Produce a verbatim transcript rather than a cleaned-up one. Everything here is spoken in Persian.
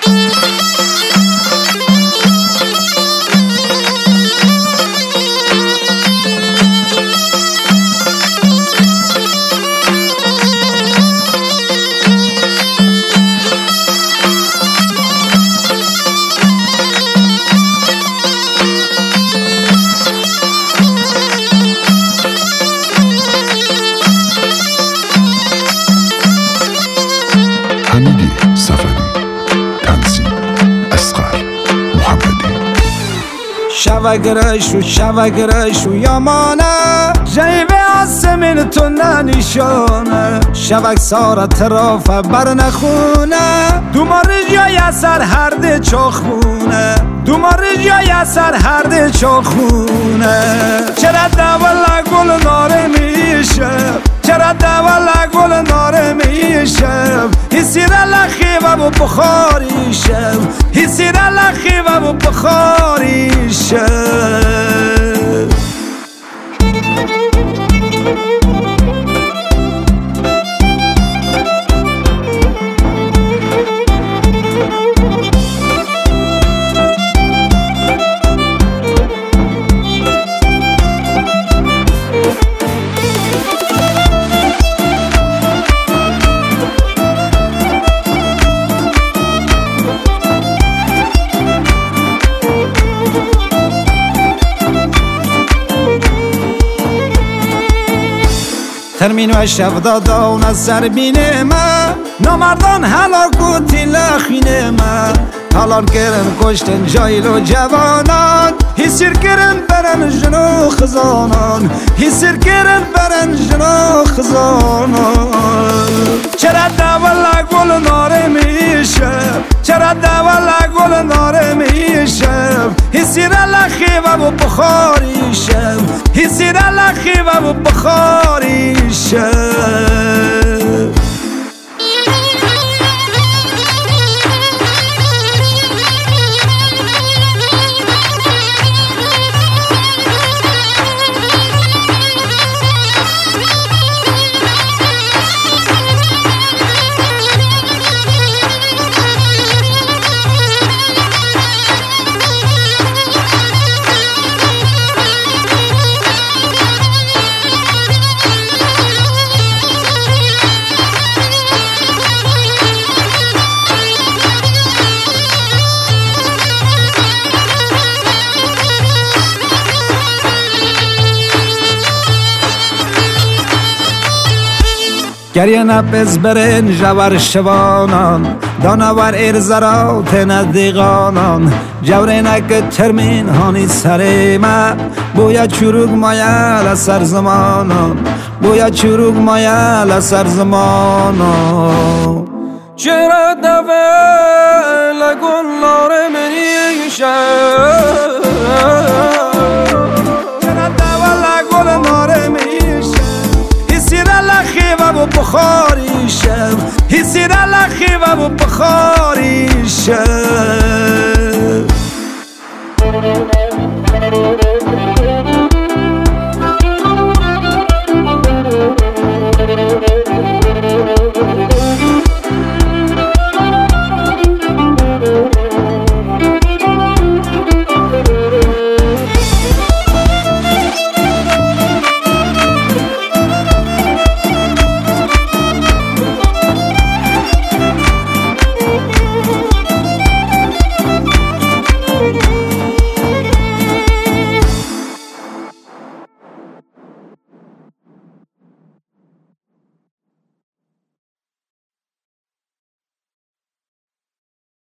حمیدی صفری، تنظیم اصغر محمدی. شوگرشو شوگرشو yamana جیبه آسمین تو ننشانه شوگ سارا ترافه بر نخونه دومار جای سر هرده چاخونه دومار جای سر هرده چاخونه چرا دولا گل ناره میشه چرا دولا گل ناره میشه حسی را لخی و بخاریشه حسی را لخی و بخاریشه ترمین و شب دادان از سربین من نامردان هلاکوتی لخین من حالان کرن کشتن جایل و جوانان حسیر کرن برن جنو خزانان حسیر کرن برن جنو خزانان چرا دولا گل ناره میشه چرا دولا گل ناره میشه حسیر لخی و بخاریشه حسیر لخی و بخاریشه گریه نپس برن جوار شوانان دانوار ارزرات ندیغانان جوره نک ترمین هانی سر ما بویا چروگ مایل سر زمانان بویا چروگ مایل سر زمانان چرا دوه لگون ناره منیشه چرا دوه لگون ناره منیشه حسی را لخی و بخاریشه حسی را لخی و بخاریشه